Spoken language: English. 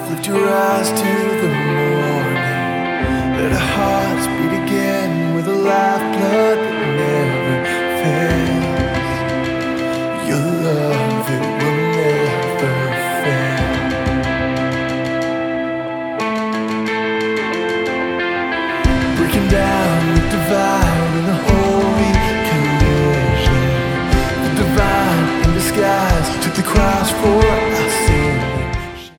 Lift your eyes to the morning. Let our hearts beat again with a lifeblood